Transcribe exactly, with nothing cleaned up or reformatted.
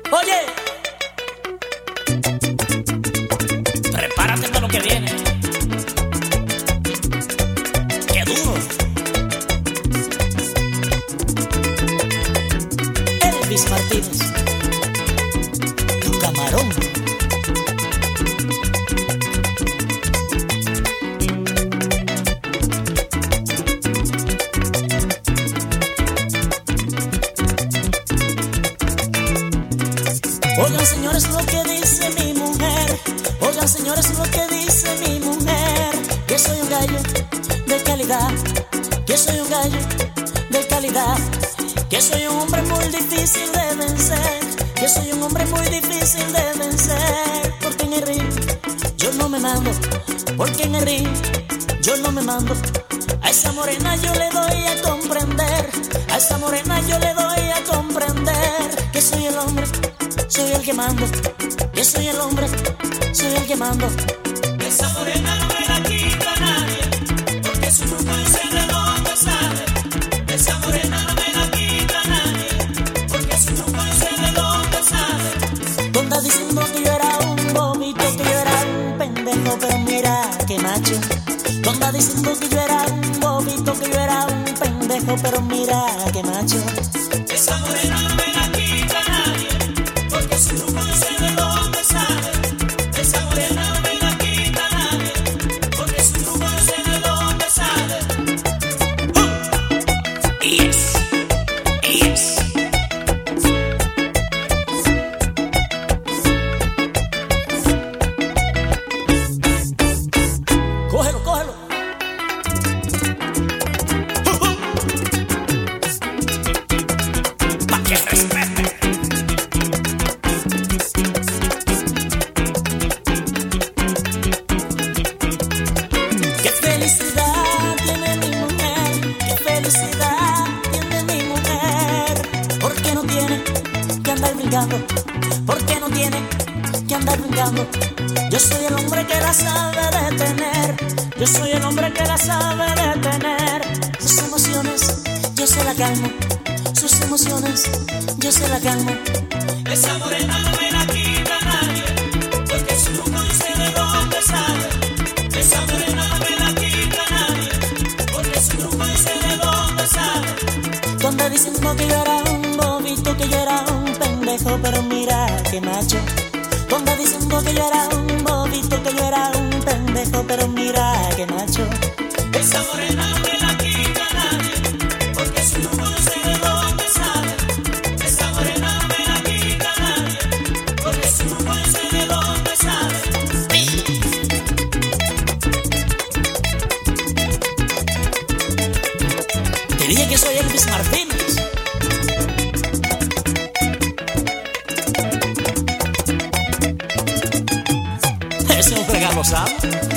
Oye, prepárate para lo que viene. ¡Qué duro! Elvis Martínez, tu camarón. Oigan, señores, lo que dice mi mujer. Oigan, señores, lo que dice mi mujer. Que soy un gallo de calidad. Que soy un gallo de calidad. Que soy un hombre muy difícil de vencer. Que soy un hombre muy difícil de vencer. Porque en el ring yo no me mando. Porque en el ring yo no me mando. A esa morena yo le doy a comprender. A esa morena yo le doy a comprender. Que soy el hombre, soy el que mando. Yo soy el hombre, soy el que mando. Esa morena no me la quita nadie, porque su truco yo sé de dónde sale. Esa morena no me la quita nadie, porque su truco yo sé de dónde sale. Tú andas diciendo que yo era un bobito, que yo era un pendejo, pero mira qué macho. Tú andas diciendo que yo era un bobito, que yo era un pendejo, pero mira qué macho. Esa morena no me la quita nadie, porque su truco yo sé de dónde sale. Esa morena no me la quita nadie, porque su truco yo sé de dónde sale. ¡Uh! Yes, yes. Cógelo, cógelo. ¡Uh, uh! Pa' que respete. Qué felicidad tiene mi mujer, qué felicidad tiene mi mujer. ¿Por qué no tiene que andar brincando? ¿Por qué no tiene que andar brincando? Yo soy el hombre que la sabe detener. Yo soy el hombre que la sabe detener. Sus emociones yo se la calmo. Sus emociones yo se la calmo. Esa morena no me la quita nadie, porque su truco yo sé de dónde sale. Esa morena no me la quita nadie, porque su truco yo sé de dónde sale. Tú andas diciendo que yo era un bobito, que yo era un pendejo, pero mira qué macho. Tú andas diciendo que yo era un bobito, que yo era un pendejo, pero mira qué macho. Esa morena no me la quita nadie, porque su truco yo sé de dónde sale. Esa morena no me la quita nadie, porque su truco yo sé de dónde sale. Te dije que soy Elvis Martínez. Ese es un regalo, ¿sabes?